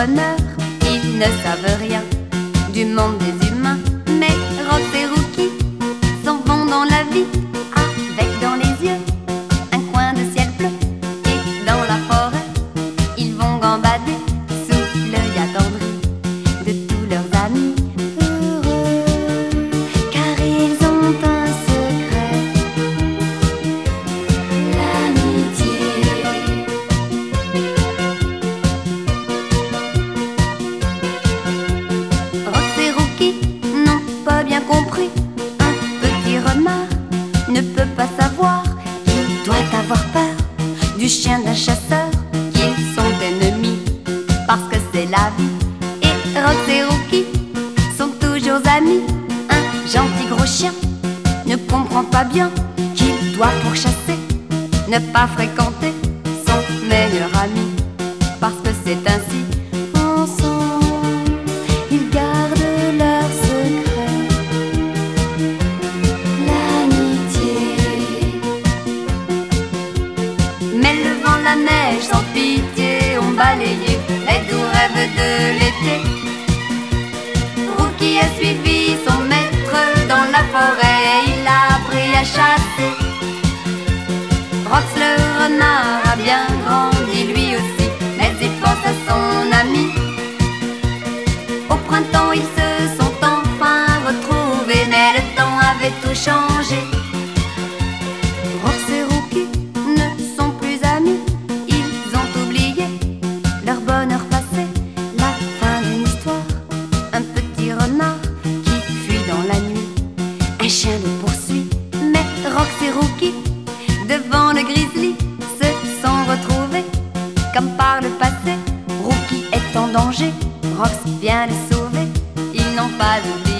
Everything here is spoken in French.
bonheur, ils ne savent rien du monde des humains. Mais Rox et Rookie s'en vont dans la vie avec dans les yeux un coin de ciel bleu. Et dans la forêt, ils vont gambader sous l'œil attendri de tous leurs amis heureux, car ils ont un secret, l'amitié. Rox et Rookie n'ont pas bien compris. Un petit renard ne peut pas savoir qu'il doit avoir peur du chien d'un chasseur, qu'ils sont ennemis parce que c'est la vie. Et Rox et Rookie sont toujours amis. Un gentil gros chien ne comprend pas bien qu'il doit pour chasser ne pas fréquenter son meilleur ami, parce que c'est ainsi. Ensemble, ils gardent leur secret, l'amitié. Mais le vent, la neige, sans pitié, ont balayé les doux rêves de l'été. Rookie a suivi son maître dans la forêt, il a appris à chasser. Rox le renard a bien grandi lui aussi, mais il pense à son ami. Au printemps ils se sont enfin retrouvés, mais le temps avait tout changé. Rox et Rookie ne sont plus amis, ils ont oublié leur bonheur passé, la fin d'une histoire. Un petit renard qui fuit dans la nuit, un chien le poursuit, mais Rox et Rookie devant le grizzly se sont retrouvés. Comme par le passé, Rookie est en danger, Rox vient les sauver. Ils n'ont pas oublié